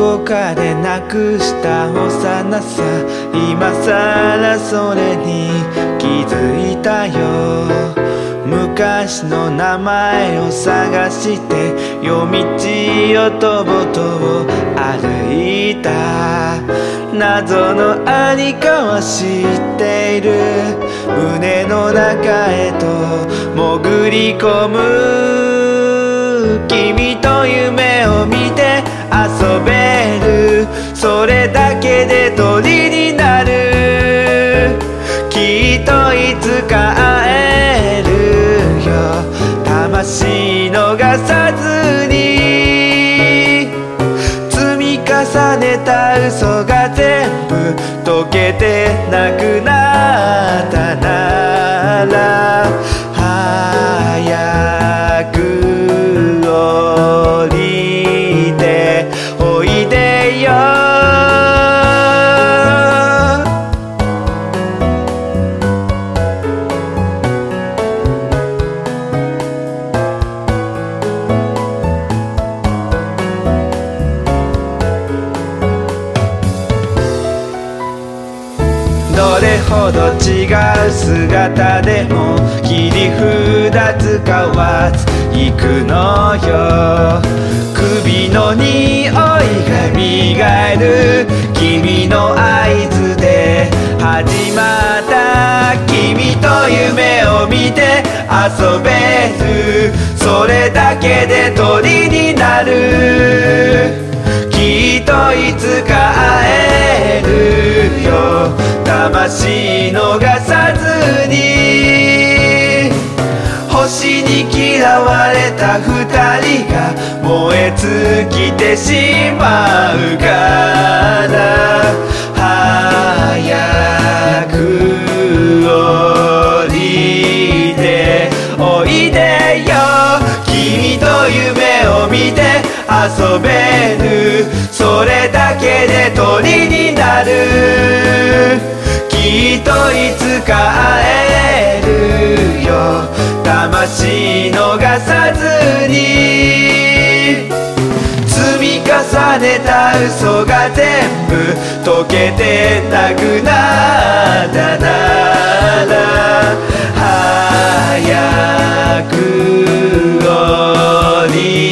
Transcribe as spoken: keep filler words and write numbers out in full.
こかでなくした幼さ、今さらそれに気づいたよ。昔の名前を探して夜道をとぼとぼ歩いた。謎のありかは知っている。胸の中へと潜り込む。君と夢を見て遊べる。それだけで鳥になる。きっといつか会えるよ。魂逃さずに積み重ねた嘘が全部溶けてなくなったなら、早く降りておいでよ。どれほど違う姿でも切り札使わず行くのよ。首の匂いが磨える君の合図で始まった。君と夢を見て遊べる。それだけで鳥になる。きっといつか会えるよ。魂逃さずに星に嫌われた二人が燃え尽きてしまうから、早く降りておいでよ。君と夢を見て遊べる。それだけで鳥になる。きっといつか会えるよ。魂逃さずに積み重ねた嘘が全部溶けてなくなったなら、早く降り